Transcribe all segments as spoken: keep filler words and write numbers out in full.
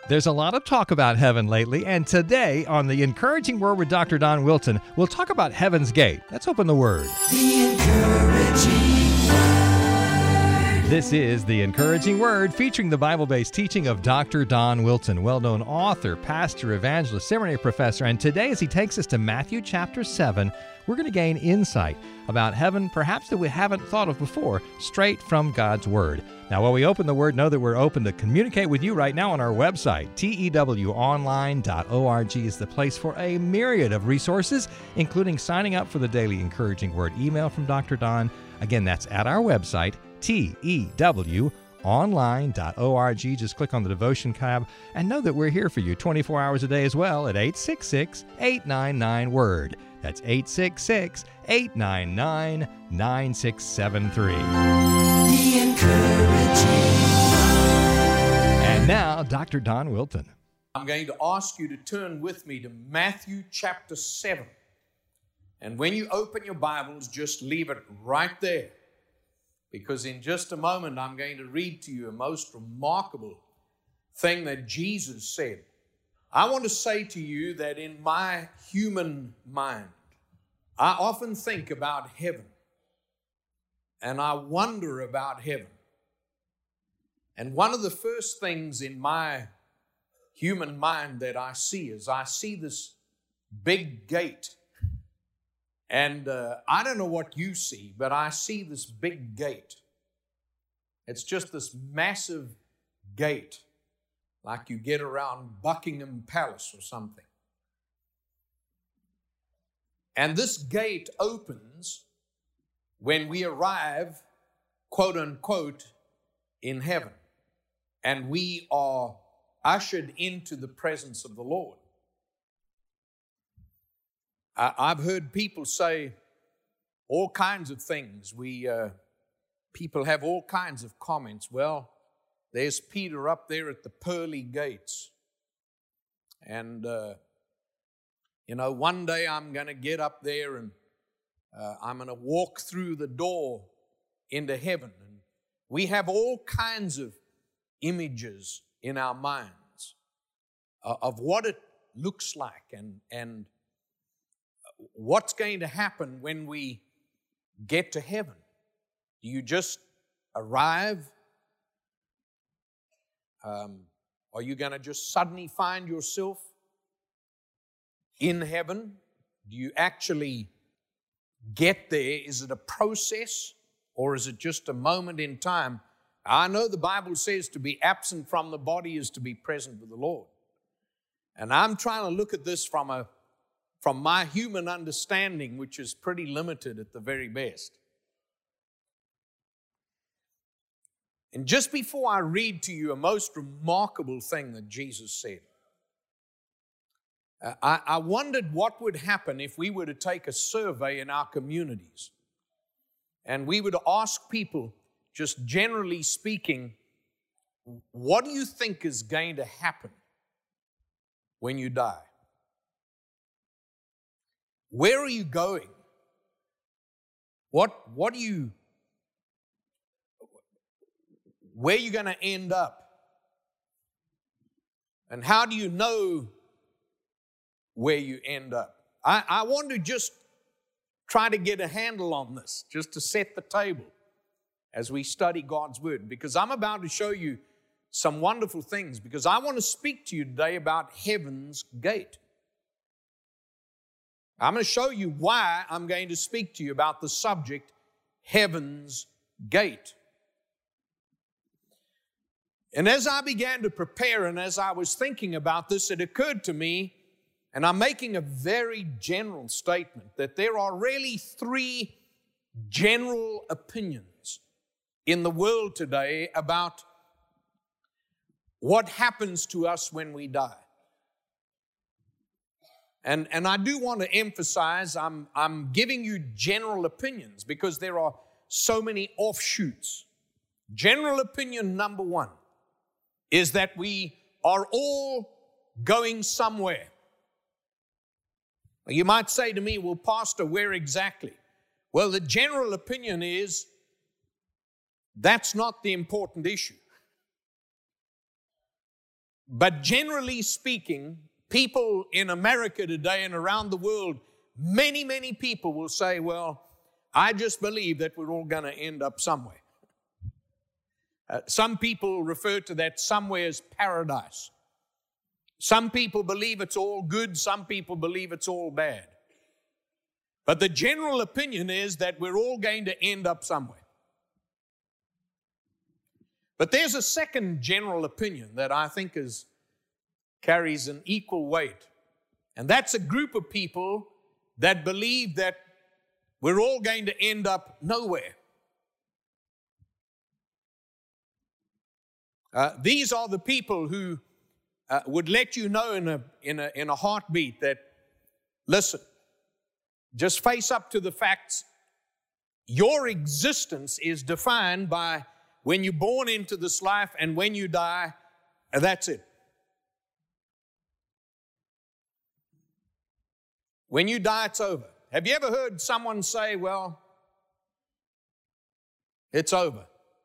There's a lot of talk about heaven lately, and today on The Encouraging Word with Doctor Don Wilson, we'll talk about Heaven's Gate. Let's open the Word. The Encouraging Word. This is The Encouraging Word, featuring the Bible-based teaching of Doctor Don Wilson, well-known author, pastor, evangelist, seminary professor, and today as he takes us to Matthew chapter seven, we're going to gain insight about heaven, perhaps that we haven't thought of before, straight from God's Word. Now, while we open the Word, know that we're open to communicate with you right now on our website. T E W online dot org is the place for a myriad of resources, including signing up for the daily Encouraging Word email from Doctor Don. Again, that's at our website, T E W online dot org. Just click on the devotion tab and know that we're here for you twenty-four hours a day as well at eight six six, eight nine nine, WORD. That's eight six six, eight nine nine, nine six seven three. The Encouraging Word. And now, Doctor Don Wilson. I'm going to ask you to turn with me to Matthew chapter seven. And when you open your Bibles, just leave it right there. Because in just a moment, I'm going to read to you a most remarkable thing that Jesus said. I want to say to you that in my human mind, I often think about heaven. And I wonder about heaven. And one of the first things in my human mind that I see is I see this big gate. And uh, I don't know what you see, but I see this big gate. It's just this massive gate, like you get around Buckingham Palace or something. And this gate opens when we arrive, quote unquote, in heaven. And we are ushered into the presence of the Lord. I've heard people say all kinds of things. We uh, people have all kinds of comments. Well, there's Peter up there at the pearly gates. And, uh, you know, one day I'm going to get up there and uh, I'm going to walk through the door into heaven. And we have all kinds of images in our minds uh, of what it looks like and and what's going to happen when we get to heaven. Do you just arrive? Um, are you going to just suddenly find yourself in heaven? Do you actually get there? Is it a process or is it just a moment in time? I know the Bible says to be absent from the body is to be present with the Lord. And I'm trying to look at this from a from my human understanding, which is pretty limited at the very best. And just before I read to you a most remarkable thing that Jesus said, uh, I, I wondered what would happen if we were to take a survey in our communities and we were to ask people, just generally speaking, what do you think is going to happen when you die? Where are you going? What, what do you, where are you going to end up? And how do you know where you end up? I, I want to just try to get a handle on this, just to set the table as we study God's Word, because I'm about to show you some wonderful things, because I want to speak to you today about Heaven's Gate. I'm going to show you why I'm going to speak to you about the subject, Heaven's Gate. And as I began to prepare and as I was thinking about this, it occurred to me, and I'm making a very general statement, that there are really three general opinions in the world today about what happens to us when we die. And, and I do want to emphasize, I'm, I'm giving you general opinions because there are so many offshoots. General opinion number one is that we are all going somewhere. You might say to me, well, Pastor, where exactly? Well, the general opinion is that's not the important issue. But generally speaking, people in America today and around the world, many, many people will say, well, I just believe that we're all going to end up somewhere. Uh, some people refer to that somewhere as paradise. Some people believe it's all good. Some people believe it's all bad. But the general opinion is that we're all going to end up somewhere. But there's a second general opinion that I think is, carries an equal weight. And that's a group of people that believe that we're all going to end up nowhere. Uh, these are the people who uh, would let you know in a, in, a, in a heartbeat that, listen, just face up to the facts. Your existence is defined by when you're born into this life and when you die, and that's it. When you die, it's over. Have you ever heard someone say, well, it's over?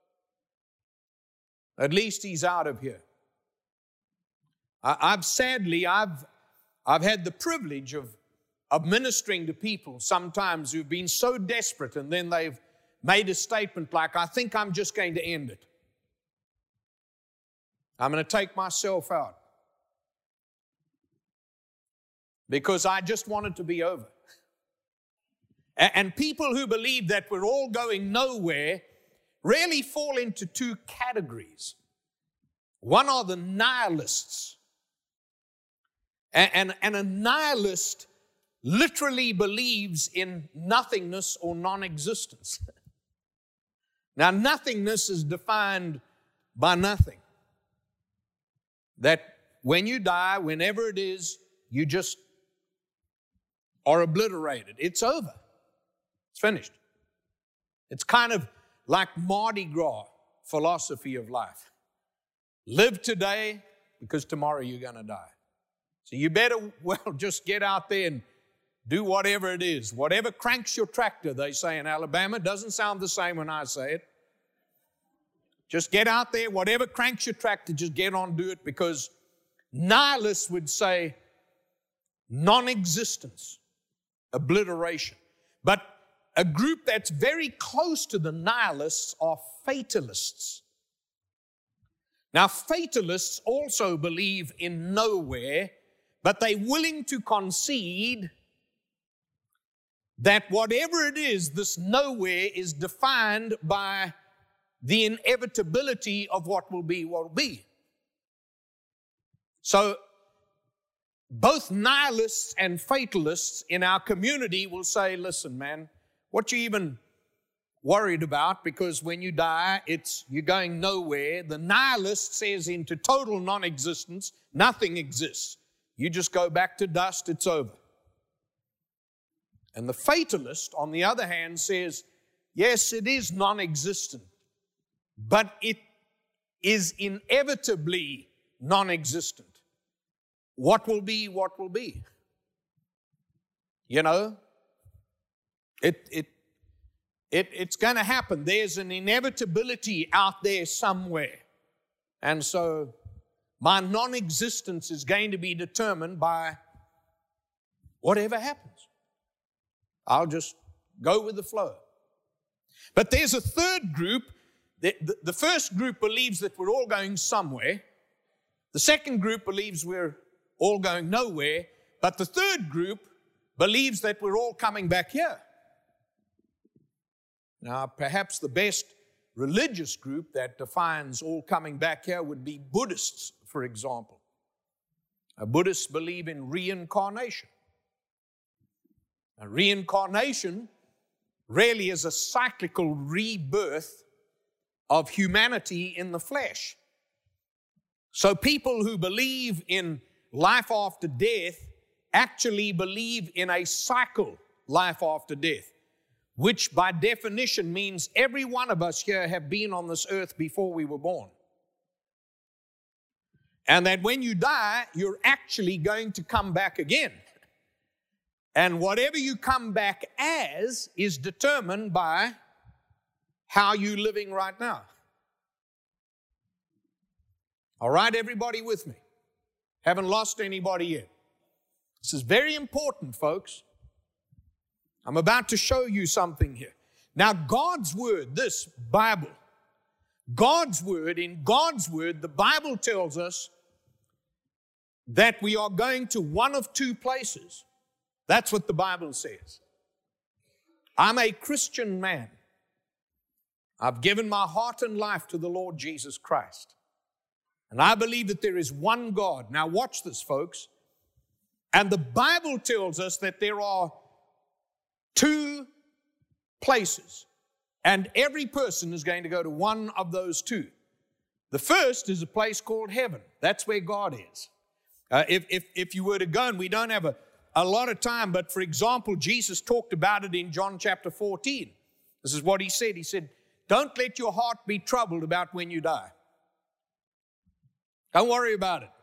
At least he's out of here. I, I've sadly, I've, I've had the privilege of, of ministering to people sometimes who've been so desperate and then they've made a statement like, I think I'm just going to end it. I'm going to take myself out because I just want it to be over. And people who believe that we're all going nowhere really fall into two categories. One are the nihilists. And, and, and a nihilist literally believes in nothingness or non-existence. Now, nothingness is defined by nothing. That when you die, whenever it is, you just are obliterated. It's over. It's finished. It's kind of like Mardi Gras philosophy of life. Live today because tomorrow you're going to die. So you better, well, just get out there and do whatever it is. Whatever cranks your tractor, they say in Alabama. Doesn't sound the same when I say it. Just get out there. Whatever cranks your tractor, just get on and do it, because nihilists would say non-existence, obliteration. But a group that's very close to the nihilists are fatalists. Now, fatalists also believe in nowhere, but they're willing to concede that whatever it is, this nowhere is defined by the inevitability of what will be, what will be. So, both nihilists and fatalists in our community will say, listen, man, what you even worried about, because when you die, it's you're going nowhere. The nihilist says into total non-existence, nothing exists. You just go back to dust, it's over. And the fatalist, on the other hand, says, yes, it is non-existent, but it is inevitably non-existent. What will be, what will be. You know, it, it, it, it's going to happen. There's an inevitability out there somewhere. And so my non-existence is going to be determined by whatever happens. I'll just go with the flow. But there's a third group. The, the, the first group believes that we're all going somewhere. The second group believes we're all going nowhere. But the third group believes that we're all coming back here. Now, perhaps the best religious group that defines all coming back here would be Buddhists, for example. Now, Buddhists believe in reincarnation. Now, reincarnation really is a cyclical rebirth of humanity in the flesh. So people who believe in life after death actually believe in a cycle life after death, which by definition means every one of us here have been on this earth before we were born. And that when you die, you're actually going to come back again. And whatever you come back as is determined by how you're living right now. All right, everybody with me? Haven't lost anybody yet. This is very important, folks. I'm about to show you something here. Now, God's Word, this Bible, God's Word, in God's Word, the Bible tells us that we are going to one of two places. That's what the Bible says. I'm a Christian man. I've given my heart and life to the Lord Jesus Christ. And I believe that there is one God. Now watch this, folks. And the Bible tells us that there are two places. And every person is going to go to one of those two. The first is a place called heaven. That's where God is. Uh, if, if, if you were to go, and we don't have a, a lot of time, but for example, Jesus talked about it in John chapter fourteen. This is what he said. He said, don't let your heart be troubled about when you die. Don't worry about it.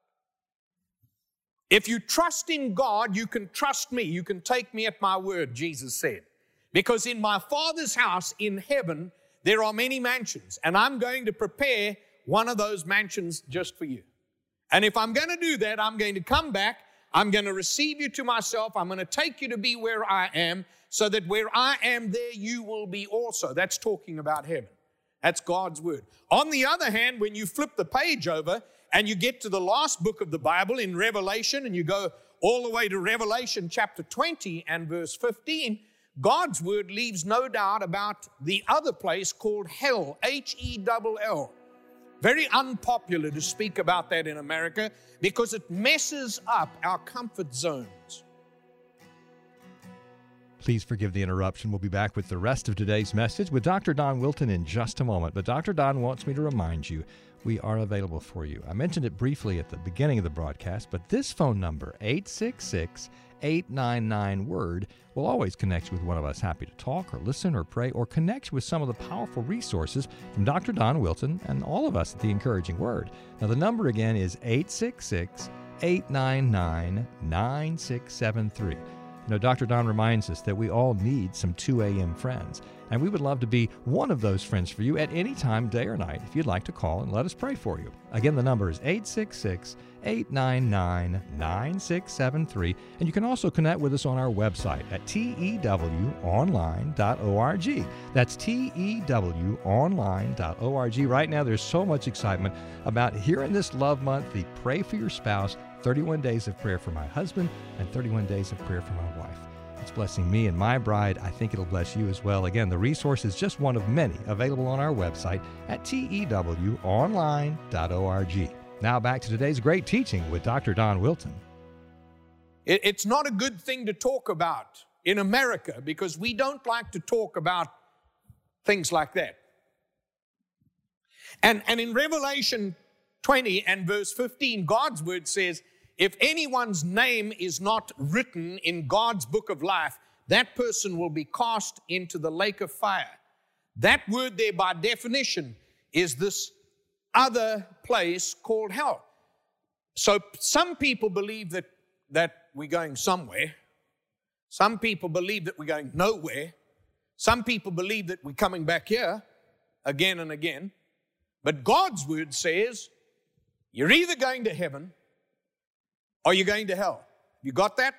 If you trust in God, you can trust me. You can take me at my word, Jesus said. Because in my Father's house in heaven, there are many mansions, and I'm going to prepare one of those mansions just for you. And if I'm going to do that, I'm going to come back, I'm going to receive you to myself, I'm going to take you to be where I am, so that where I am, there you will be also. That's talking about heaven. That's God's Word. On the other hand, when you flip the page over and you get to the last book of the Bible in Revelation, and you go all the way to Revelation chapter twenty and verse fifteen, God's Word leaves no doubt about the other place called hell, H E L L. Very unpopular to speak about that in America because it messes up our comfort zones. Please forgive the interruption. We'll be back with the rest of today's message with Doctor Don Wilton in just a moment. But Doctor Don wants me to remind you, we are available for you. I mentioned it briefly at the beginning of the broadcast, but this phone number, eight six six, eight nine nine, WORD, will always connect you with one of us, happy to talk or listen or pray or connect you with some of the powerful resources from Doctor Don Wilton and all of us at The Encouraging Word. Now, the number again is eight six six, eight nine nine, nine six seven three. You know, Doctor Don reminds us that we all need some two a.m. friends, and we would love to be one of those friends for you at any time, day or night, if you'd like to call and let us pray for you. Again, the number is eight six six, eight nine nine, nine six seven three, and you can also connect with us on our website at T E W online dot org. That's T E W online dot org. Right now, there's so much excitement about here in this Love Month, the Pray for Your Spouse, thirty-one days of prayer for my husband, and thirty-one days of prayer for my wife. It's blessing me and my bride. I think it'll bless you as well. Again, the resource is just one of many available on our website at T E W online dot org. Now back to today's great teaching with Doctor Don Wilton. It, it's not a good thing to talk about in America because we don't like to talk about things like that. And, and in Revelation twenty and verse fifteen, God's Word says, if anyone's name is not written in God's book of life, that person will be cast into the lake of fire. That word there, by definition, is this other place called hell. So some people believe that, that we're going somewhere. Some people believe that we're going nowhere. Some people believe that we're coming back here again and again. But God's Word says, you're either going to heaven or you're going to hell. You got that?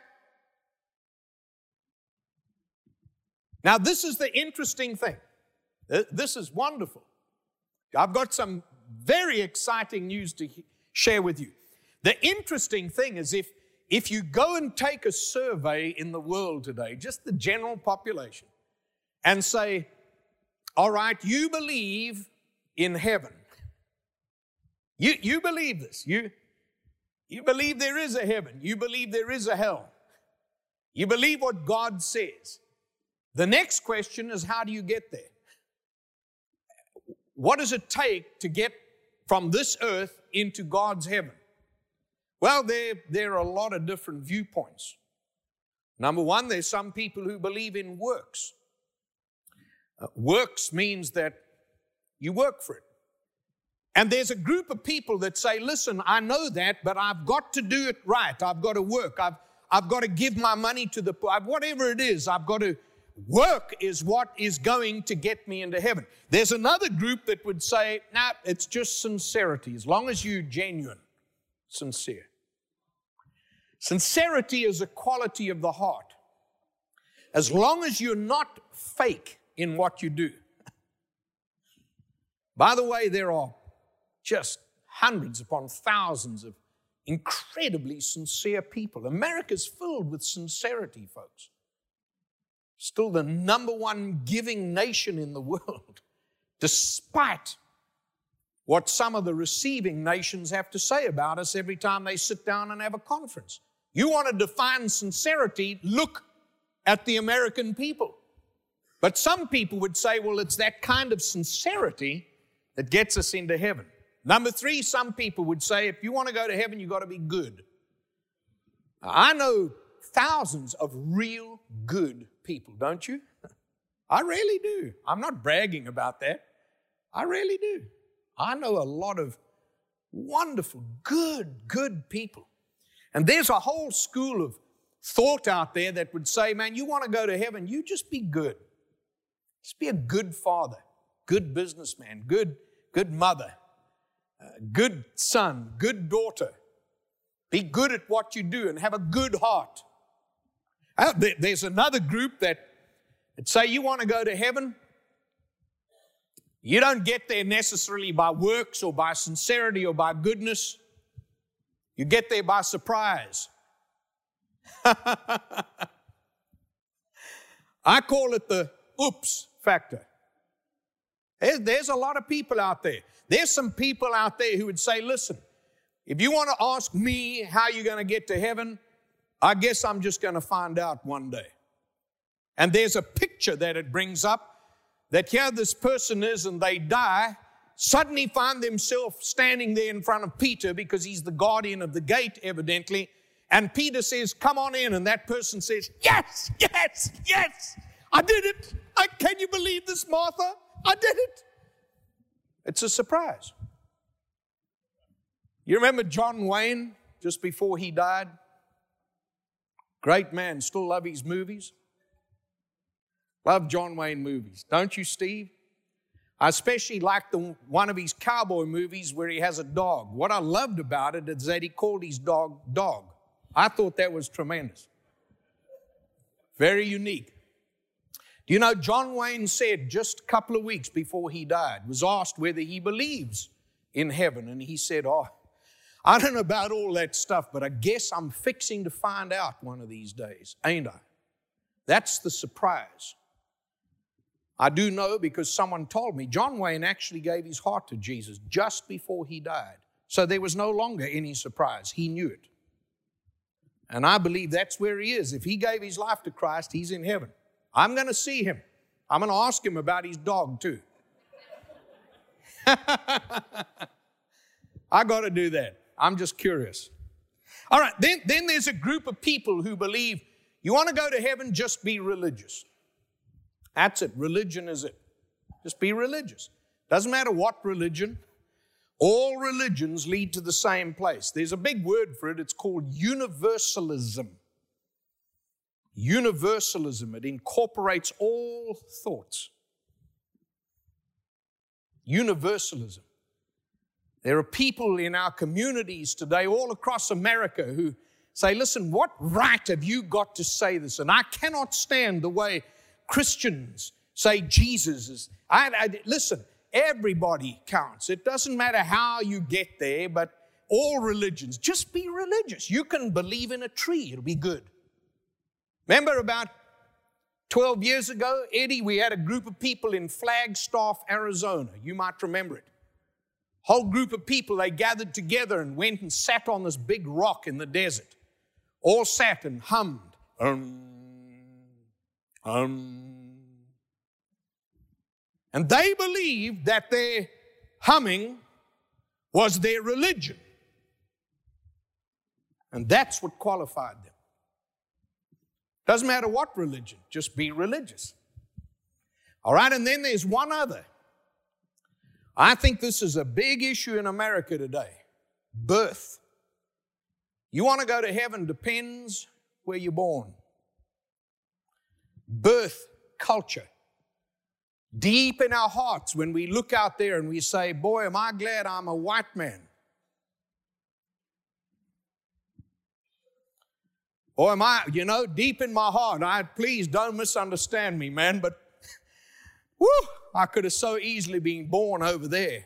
Now, this is the interesting thing. This is wonderful. I've got some very exciting news to share with you. The interesting thing is if, if you go and take a survey in the world today, just the general population, and say, all right, you believe in heaven. You, you believe this. You, you believe there is a heaven. You believe there is a hell. You believe what God says. The next question is, how do you get there? What does it take to get from this earth into God's heaven? Well, there, there are a lot of different viewpoints. Number one, there's some people who believe in works. Uh, works means that you work for it. And there's a group of people that say, listen, I know that, but I've got to do it right. I've got to work. I've, I've got to give my money to the poor. Whatever it is, I've got to work is what is going to get me into heaven. There's another group that would say, nah, it's just sincerity. As long as you're genuine, sincere. Sincerity is a quality of the heart. As long as you're not fake in what you do. By the way, there are just hundreds upon thousands of incredibly sincere people. America's filled with sincerity, folks. Still the number one giving nation in the world, despite what some of the receiving nations have to say about us every time they sit down and have a conference. You want to define sincerity, look at the American people. But some people would say, well, it's that kind of sincerity that gets us into heaven. Number three, some people would say, if you want to go to heaven, you've got to be good. I know thousands of real good people, don't you? I really do. I'm not bragging about that. I really do. I know a lot of wonderful, good, good people. And there's a whole school of thought out there that would say, man, you want to go to heaven, you just be good. Just be a good father, good businessman, good, good mother, uh, good son, good daughter. Be good at what you do and have a good heart. Uh, there, there's another group that would say you want to go to heaven. You don't get there necessarily by works or by sincerity or by goodness. You get there by surprise. I call it the oops factor. There's, there's a lot of people out there. There's some people out there who would say, listen, if you want to ask me how you're going to get to heaven, I guess I'm just going to find out one day. And there's a picture that it brings up that here this person is and they die, suddenly find themselves standing there in front of Peter because he's the guardian of the gate, evidently. And Peter says, come on in. And that person says, yes, yes, yes, I did it. I, can you believe this, Martha? I did it. It's a surprise. You remember John Wayne just before he died? Great man, still love his movies. Love John Wayne movies. Don't you, Steve? I especially like the, one of his cowboy movies where he has a dog. What I loved about it is that he called his dog, Dog. I thought that was tremendous. Very unique. Do you know, John Wayne said just a couple of weeks before he died, was asked whether he believes in heaven. And he said, oh, I don't know about all that stuff, but I guess I'm fixing to find out one of these days, ain't I? That's the surprise. I do know because someone told me John Wayne actually gave his heart to Jesus just before he died. So there was no longer any surprise. He knew it. And I believe that's where he is. If he gave his life to Christ, he's in heaven. I'm going to see him. I'm going to ask him about his dog too. I got to do that. I'm just curious. All right, then, then there's a group of people who believe you want to go to heaven, just be religious. That's it. Religion is it. Just be religious. Doesn't matter what religion. All religions lead to the same place. There's a big word for it. It's called universalism. Universalism. It incorporates all thoughts. Universalism. There are people in our communities today all across America who say, listen, what right have you got to say this? And I cannot stand the way Christians say Jesus is. I, I, listen, everybody counts. It doesn't matter how you get there, but all religions, just be religious. You can believe in a tree. It'll be good. Remember about twelve years ago, Eddie, we had a group of people in Flagstaff, Arizona. You might remember it. Whole group of people, they gathered together and went and sat on this big rock in the desert. All sat and hummed. Um, um. And they believed that their humming was their religion. And that's what qualified them. Doesn't matter what religion, just be religious. All right, and then there's one other. I think this is a big issue in America today. Birth. You want to go to heaven, depends where you're born. Birth culture. Deep in our hearts, when we look out there and we say, boy, am I glad I'm a white man. Or am I, you know, deep in my heart, I please don't misunderstand me, man, but whew, I could have so easily been born over there.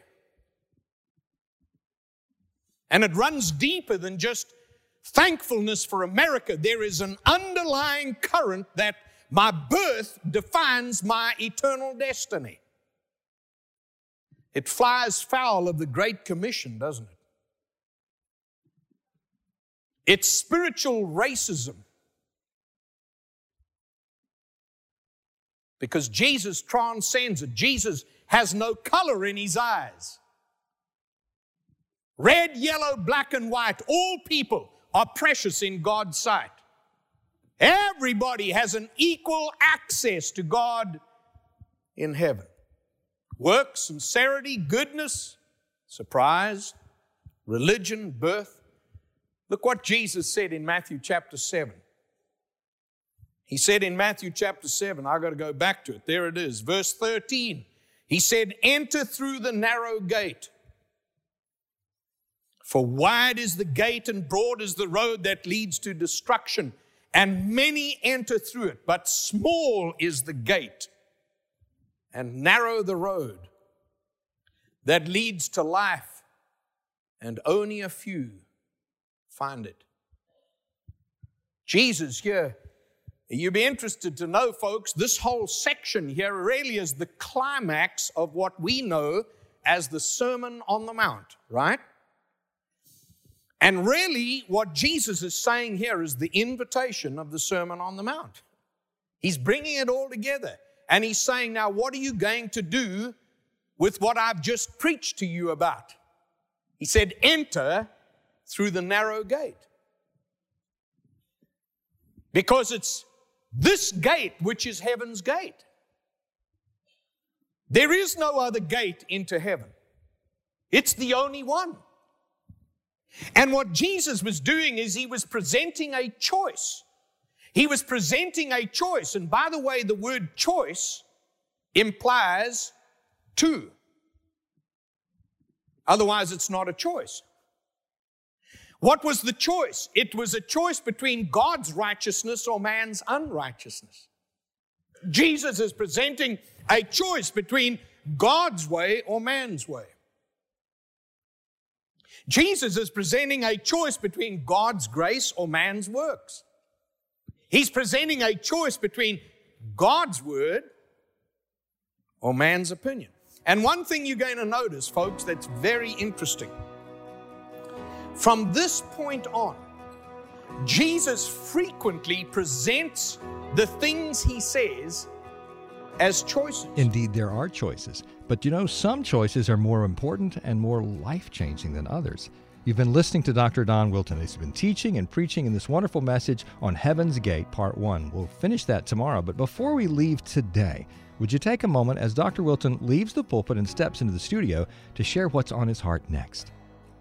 And it runs deeper than just thankfulness for America. There is an underlying current that my birth defines my eternal destiny. It flies foul of the Great Commission, doesn't it? It's spiritual racism. Because Jesus transcends it. Jesus has no color in his eyes. Red, yellow, black, and white, all people are precious in God's sight. Everybody has an equal access to God in heaven. Work, sincerity, goodness, surprise, religion, birth. Look what Jesus said in Matthew chapter seven. He said in Matthew chapter seven, I've got to go back to it. There it is, verse thirteen. He said, enter through the narrow gate. For wide is the gate and broad is the road that leads to destruction, and many enter through it. But small is the gate and narrow the road that leads to life, and only a few find it. Jesus here, you'll be interested to know, folks, this whole section here really is the climax of what we know as the Sermon on the Mount, right? And really, what Jesus is saying here is the invitation of the Sermon on the Mount. He's bringing it all together. And he's saying, now, what are you going to do with what I've just preached to you about? He said, enter through the narrow gate. Because it's this gate which is heaven's gate. There is no other gate into heaven. It's the only one. And what Jesus was doing is he was presenting a choice. He was presenting a choice. And by the way, the word choice implies two. Otherwise, it's not a choice. What was the choice? It was a choice between God's righteousness or man's unrighteousness. Jesus is presenting a choice between God's way or man's way. Jesus is presenting a choice between God's grace or man's works. He's presenting a choice between God's word or man's opinion. And one thing you're going to notice, folks, that's very interesting. From this point on, Jesus frequently presents the things he says as choices. Indeed, there are choices. But you know, some choices are more important and more life-changing than others. You've been listening to Doctor Don Wilton. He's been teaching and preaching in this wonderful message on Heaven's Gate, Part one. We'll finish that tomorrow. But before we leave today, would you take a moment as Doctor Wilton leaves the pulpit and steps into the studio to share what's on his heart next?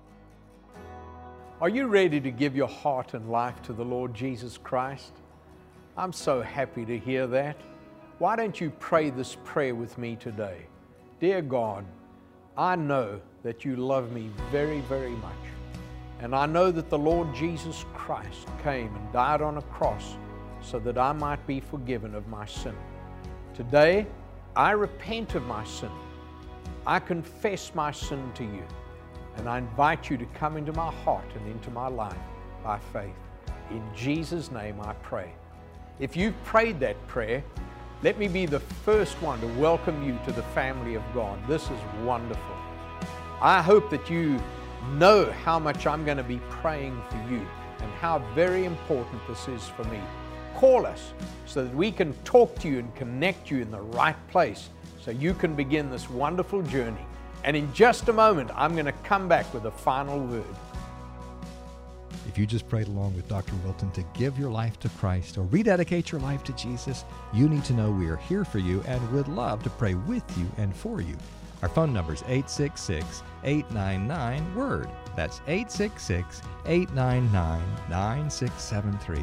Are you ready to give your heart and life to the Lord Jesus Christ? I'm so happy to hear that. Why don't you pray this prayer with me today? Dear God, I know that you love me very, very much. And I know that the Lord Jesus Christ came and died on a cross so that I might be forgiven of my sin. Today, I repent of my sin. I confess my sin to you. And I invite you to come into my heart and into my life by faith. In Jesus' name I pray. If you've prayed that prayer, let me be the first one to welcome you to the family of God. This is wonderful. I hope that you know how much I'm going to be praying for you and how very important this is for me. Call us so that we can talk to you and connect you in the right place so you can begin this wonderful journey. And in just a moment, I'm going to come back with a final word. If you just prayed along with Doctor Wilton to give your life to Christ or rededicate your life to Jesus, you need to know we are here for you and would love to pray with you and for you. Our phone number is eight six six, eight nine nine, W O R D. That's eight six six, eight nine nine, nine six seven three.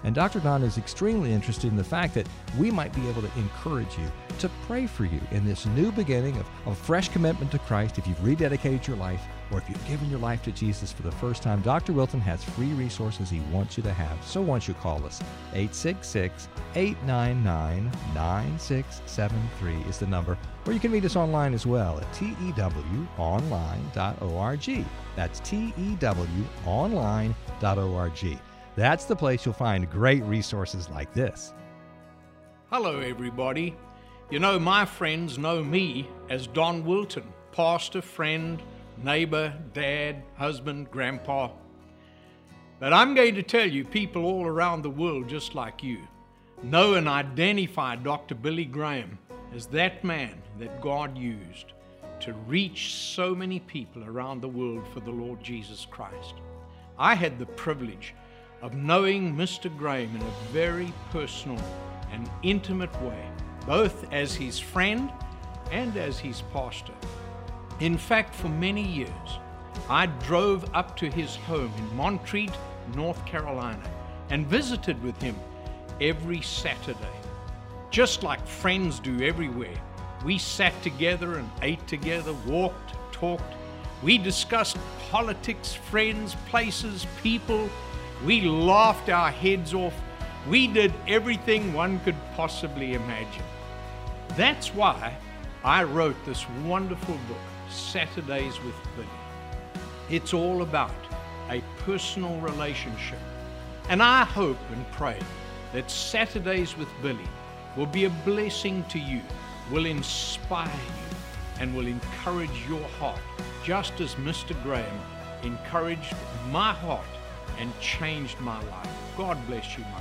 And Doctor Don is extremely interested in the fact that we might be able to encourage you, to pray for you in this new beginning of, of fresh commitment to Christ. If you've rededicated your life, or if you've given your life to Jesus for the first time, Doctor Wilson has free resources he wants you to have. So why don't you call us? eight six six, eight nine nine, nine six seven three is the number. Or you can meet us online as well at T E W online dot org. That's T E W online dot org. That's the place you'll find great resources like this. Hello, everybody. You know, my friends know me as Don Wilton, pastor, friend, neighbor, dad, husband, grandpa. But I'm going to tell you, people all around the world just like you know and identify Doctor Billy Graham as that man that God used to reach so many people around the world for the Lord Jesus Christ. I had the privilege of knowing Mister Graham in a very personal and intimate way, both as his friend and as his pastor. In fact, for many years, I drove up to his home in Montreat, North Carolina, and visited with him every Saturday. Just like friends do everywhere, we sat together and ate together, walked, talked. We discussed politics, friends, places, people. We laughed our heads off. We did everything one could possibly imagine. That's why I wrote this wonderful book, Saturdays with Billy. It's all about a personal relationship. And I hope and pray that Saturdays with Billy will be a blessing to you, will inspire you, and will encourage your heart, just as Mister Graham encouraged my heart and changed my life. God bless you, my friends.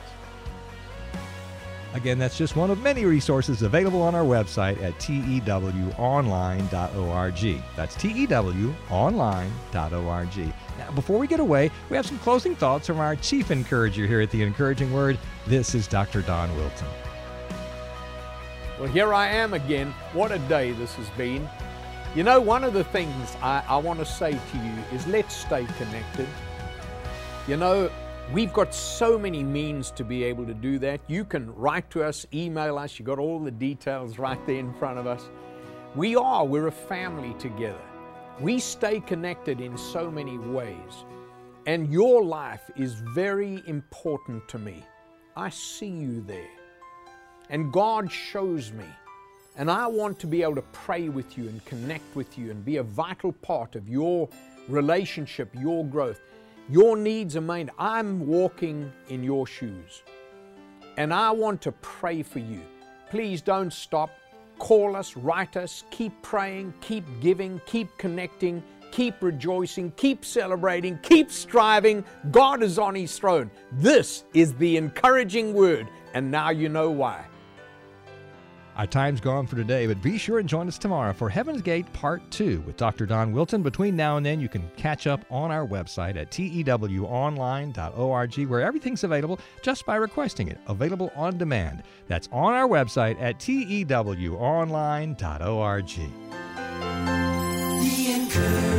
Again, that's just one of many resources available on our website at T E W online dot org. That's T E W online dot org. Now, before we get away, we have some closing thoughts from our chief encourager here at The Encouraging Word. This is Doctor Don Wilton. Well, here I am again. What a day this has been. You know, one of the things I, I want to say to you is let's stay connected. You know, we've got so many means to be able to do that. You can write to us, email us. You've got all the details right there in front of us. We are, we're a family together. We stay connected in so many ways. And your life is very important to me. I see you there. And God shows me. And I want to be able to pray with you and connect with you and be a vital part of your relationship, your growth. Your needs are made. I'm walking in your shoes. And I want to pray for you. Please don't stop. Call us, write us, keep praying, keep giving, keep connecting, keep rejoicing, keep celebrating, keep striving. God is on His throne. This is the encouraging word, and now you know why. Our time's gone for today, but be sure and join us tomorrow for Heaven's Gate Part two with Doctor Don Wilton. Between now and then, you can catch up on our website at T E W online dot org, where everything's available just by requesting it, available on demand. That's on our website at T E W online dot org. The Encouraging